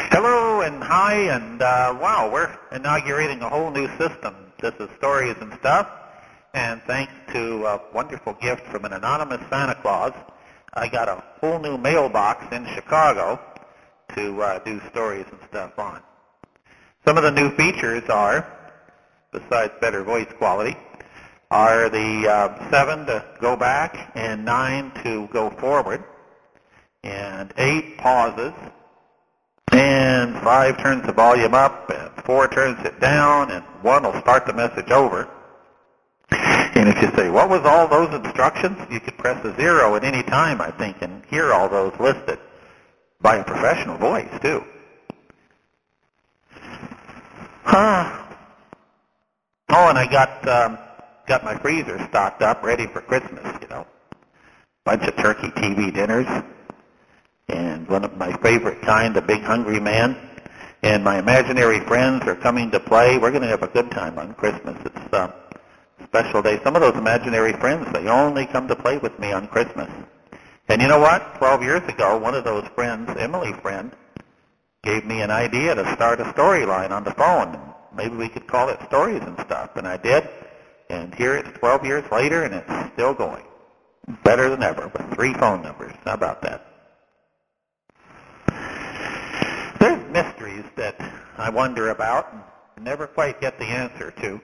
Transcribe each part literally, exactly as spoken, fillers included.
Hello and hi, and uh, wow, we're inaugurating a whole new system. This is Stories and Stuff, and thanks to a wonderful gift from an anonymous Santa Claus, I got a whole new mailbox in Chicago to uh, do Stories and Stuff on. Some of the new features are, besides better voice quality, are the uh, seven to go back and nine to go forward, and eight pauses, and five turns the volume up, and four turns it down, and one will start the message over. And if you say, what was all those instructions? You could press a zero at any time, I think, and hear all those listed by a professional voice, too. Huh. Oh, and I got um, got my freezer stocked up, ready for Christmas, you know. Bunch of turkey T V dinners. And one of my favorite kind, the Big Hungry Man, and my imaginary friends are coming to play. We're going to have a good time on Christmas. It's uh, a special day. Some of those imaginary friends, they only come to play with me on Christmas. And you know what? Twelve years ago, one of those friends, Emily Friend, gave me an idea to start a storyline on the phone. Maybe we could call it Stories and Stuff. And I did. And here it's twelve years later, and it's still going. Better than ever, with three phone numbers. How about that? There's mysteries that I wonder about and never quite get the answer to.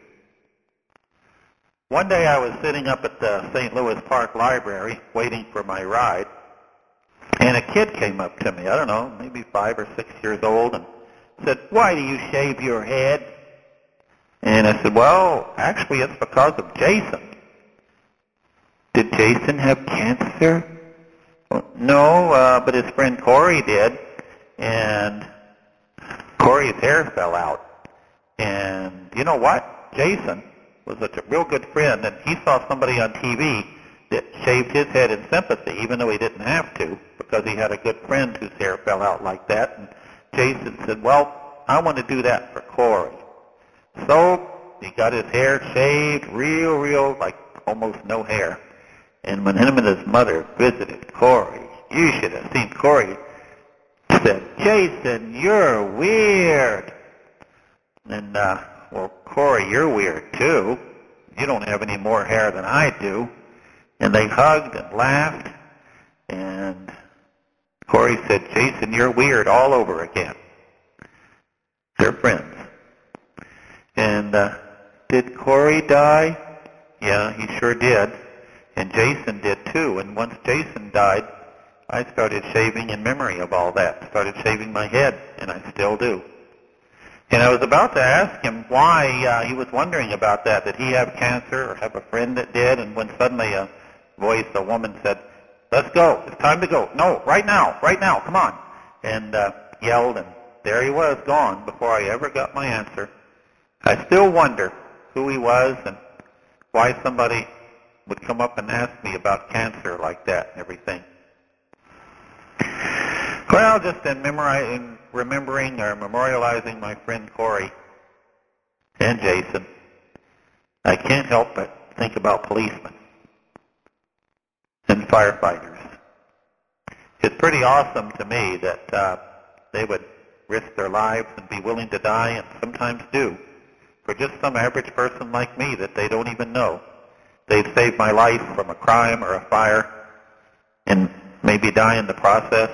One day I was sitting up at the Saint Louis Park Library waiting for my ride, and a kid came up to me, I don't know, maybe five or six years old, and said, "Why do you shave your head?" And I said, "Well, actually it's because of Jason." "Did Jason have cancer?" "Well, no, uh, but his friend Corey did. And Corey's hair fell out. And you know what? Jason was a real good friend, and he saw somebody on T V that shaved his head in sympathy, even though he didn't have to, because he had a good friend whose hair fell out like that. And Jason said, "Well, I want to do that for Corey." So he got his hair shaved, real, real, like almost no hair. And when him and his mother visited Corey, you should have seen Corey, said, "Jason, you're weird." And, uh, well, Corey, you're weird, too. You don't have any more hair than I do. And they hugged and laughed. And Corey said, "Jason, you're weird all over again." They're friends. And uh, did Corey die? Yeah, he sure did. And Jason did, too. And once Jason died, I started shaving in memory of all that, started shaving my head, and I still do. And I was about to ask him why uh, he was wondering about that. Did he have cancer or have a friend that did? And when suddenly a voice, a woman said, "Let's go. It's time to go. No, right now, right now, come on." And uh, yelled, and there he was, gone, before I ever got my answer. I still wonder who he was and why somebody would come up and ask me about cancer like that and everything. Well, just in, memori- in remembering or memorializing my friend Corey and Jason, I can't help but think about policemen and firefighters. It's pretty awesome to me that uh, they would risk their lives and be willing to die, and sometimes do, for just some average person like me that they don't even know. They've saved my life from a crime or a fire and maybe die in the process.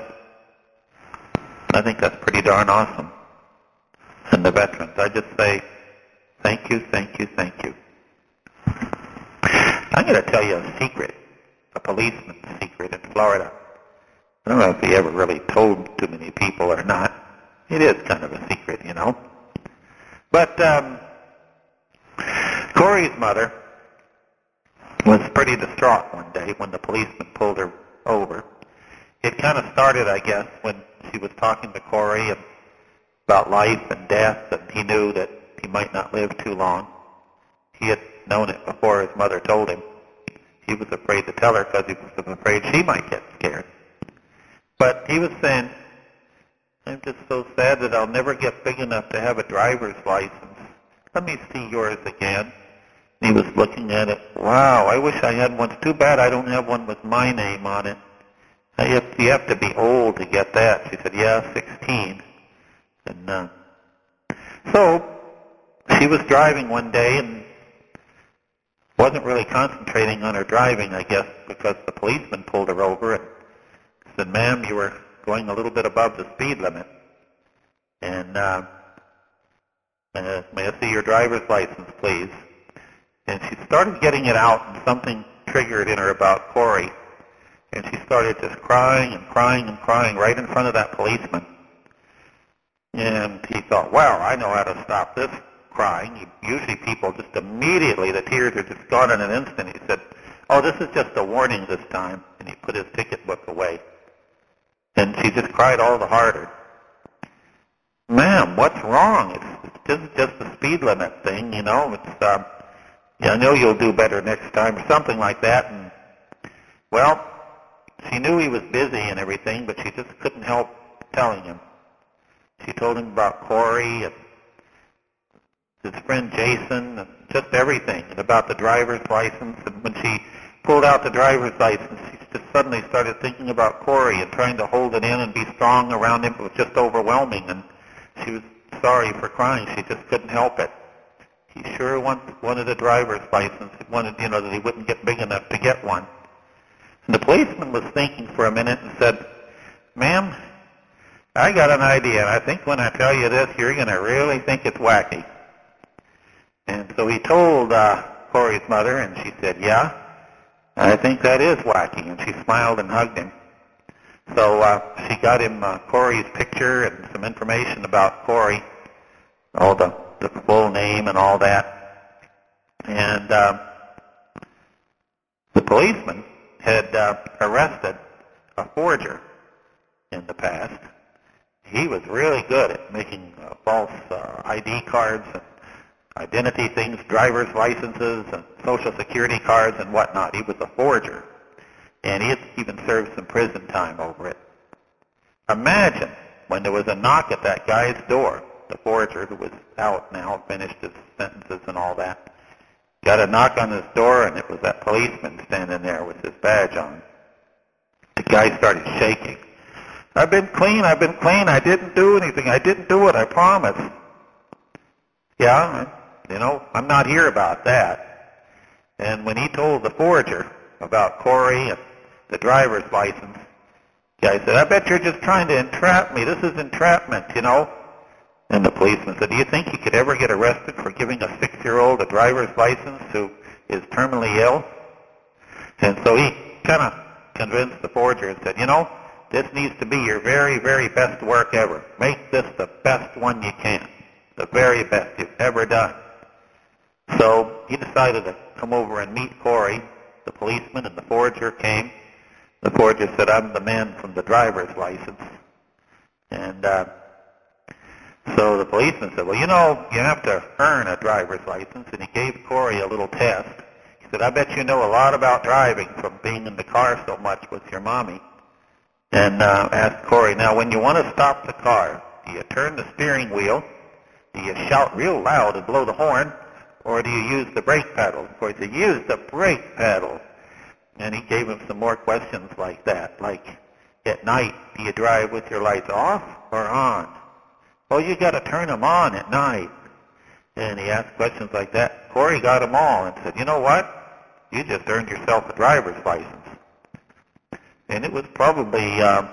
I think that's pretty darn awesome. And the veterans, I just say, thank you, thank you, thank you. I'm going to tell you a secret, a policeman's secret in Florida. I don't know if he ever really told too many people or not. It is kind of a secret, you know. But um, Corey's mother was pretty distraught one day when the policeman pulled her over. It kind of started, I guess, when she was talking to Corey about life and death, and he knew that he might not live too long. He had known it before his mother told him. He was afraid to tell her because he was afraid she might get scared. But he was saying, "I'm just so sad that I'll never get big enough to have a driver's license. Let me see yours again." And he was looking at it. "Wow, I wish I had one. It's too bad I don't have one with my name on it. You have, you have to be old to get that." She said, "Yeah, sixteen. And uh, so she was driving one day and wasn't really concentrating on her driving, I guess, because the policeman pulled her over and said, "Ma'am, you were going a little bit above the speed limit. And uh, uh, may I see your driver's license, please?" And she started getting it out, and something triggered in her about Corey. And she started just crying and crying and crying right in front of that policeman. And he thought, "Well, I know how to stop this crying." Usually people just immediately, the tears are just gone in an instant. He said, "Oh, this is just a warning this time." And he put his ticket book away. And she just cried all the harder. "Ma'am, what's wrong? It's, it's just, just the speed limit thing, you know. It's, uh, yeah, I know you'll do better next time," or something like that. And, well, she knew he was busy and everything, but she just couldn't help telling him. She told him about Corey and his friend Jason and just everything, and about the driver's license. And when she pulled out the driver's license, she just suddenly started thinking about Corey and trying to hold it in and be strong around him. It was just overwhelming, and she was sorry for crying. She just couldn't help it. He sure want, wanted a driver's license. He wanted, you know, that he wouldn't get big enough to get one. And the policeman was thinking for a minute and said, "Ma'am, I got an idea, and I think when I tell you this, you're going to really think it's wacky." And so he told uh, Corey's mother, and she said, "Yeah, I think that is wacky." And she smiled and hugged him. So uh, she got him uh, Corey's picture and some information about Corey, all the, the full name and all that. And uh, the policeman had uh, arrested a forger in the past. He was really good at making uh, false uh, I D cards and identity things, driver's licenses and social security cards and whatnot. He was a forger. And he had even served some prison time over it. Imagine when there was a knock at that guy's door, the forger who was out now, finished his sentences and all that, got a knock on his door, and it was that policeman standing there with his badge on. The guy started shaking. "I've been clean, I've been clean, I didn't do anything, I didn't do it, I promise." "Yeah, you know, I'm not here about that." And when he told the forger about Corey and the driver's license, the guy said, "I bet you're just trying to entrap me. This is entrapment, you know." And the policeman said, "Do you think you could ever get arrested for giving a six-year-old a driver's license who is terminally ill?" And so he kind of convinced the forger and said, "You know, this needs to be your very, very best work ever. Make this the best one you can, the very best you've ever done." So he decided to come over and meet Corey. The policeman and the forger came. The forger said, "I'm the man from the driver's license." And uh, so the policeman said, "Well, you know, you have to earn a driver's license." And he gave Corey a little test. He said, "I bet you know a lot about driving from being in the car so much with your mommy." And uh, asked Corey, "Now, when you want to stop the car, do you turn the steering wheel? Do you shout real loud and blow the horn? Or do you use the brake pedal?" Of course, he used the brake pedal. And he gave him some more questions like that, like, "At night, do you drive with your lights off or on?" "Well, you got to turn them on at night." And he asked questions like that. Corey got them all and said, "You know what? You just earned yourself a driver's license." And it was probably, um,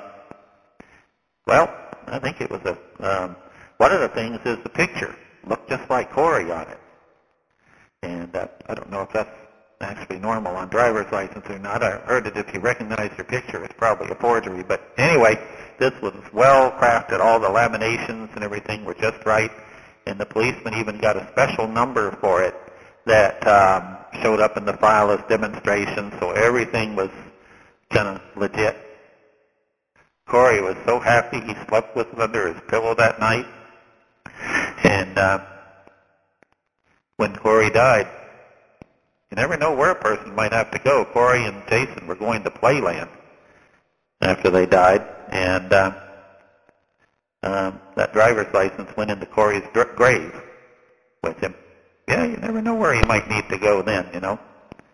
well, I think it was a, um, one of the things is the picture looked just like Corey on it. And uh, I don't know if that's actually normal on driver's license or not. I heard that if you recognize your picture, it's probably a forgery. But anyway, this was well crafted. All the laminations and everything were just right. And the policeman even got a special number for it that um, showed up in the file as demonstration. So everything was kind of legit. Corey was so happy he slept with it under his pillow that night. And uh, when Corey died, you never know where a person might have to go. Corey and Jason were going to Playland after they died, and uh, um, that driver's license went into Corey's dr- grave with him. Yeah, you never know where you might need to go then, you know.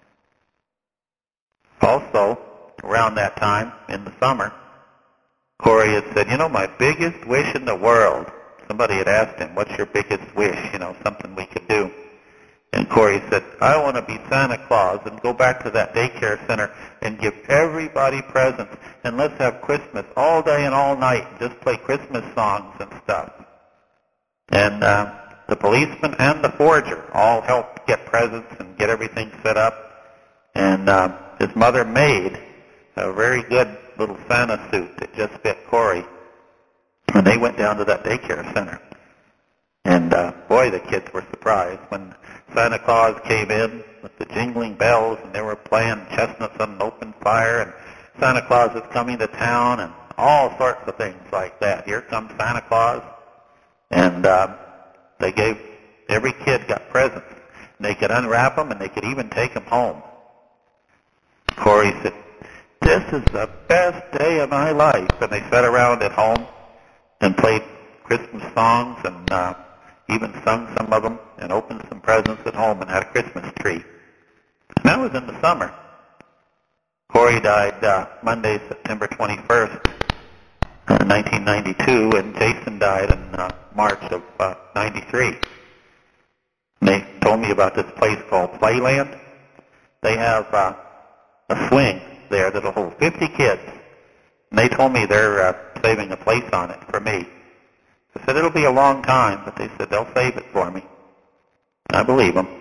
Also, around that time, in the summer, Corey had said, "You know, my biggest wish in the world somebody had asked him, what's your biggest wish, you know, something we could do. And Corey said, I want to be Santa Claus and go back to that daycare center and give everybody presents, and let's have Christmas all day and all night and just play Christmas songs and stuff. And uh, the policeman and the forger all helped get presents and get everything set up. And uh, his mother made a very good little Santa suit that just fit Corey. And they went down to that daycare center. And uh, boy, the kids were surprised when Santa Claus came in with the jingling bells, and they were playing Chestnuts on an Open Fire, and Santa Claus is coming to town, and all sorts of things like that. Here comes Santa Claus. And uh, they gave, every kid got presents. And they could unwrap them, and they could even take them home. Corey said, this is the best day of my life. And they sat around at home and played Christmas songs and uh, even sung some of them and opened some presents at home and had a Christmas tree. And that was in the summer. Corey died uh, Monday, September twenty-first, uh, nineteen ninety-two, and Jason died in uh, March of uh, ninety-three. And they told me about this place called Playland. They have uh, a swing there that'll hold fifty kids. And they told me they're uh, saving a place on it for me. I said, it'll be a long time, but they said they'll save it for me. I believe them.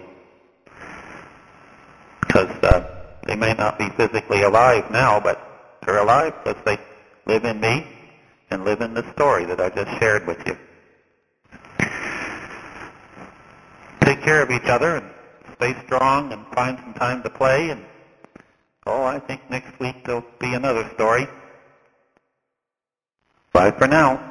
Because uh, they may not be physically alive now, but they're alive because they live in me and live in the story that I just shared with you. Take care of each other and stay strong and find some time to play. And oh, I think next week there'll be another story. Bye for now.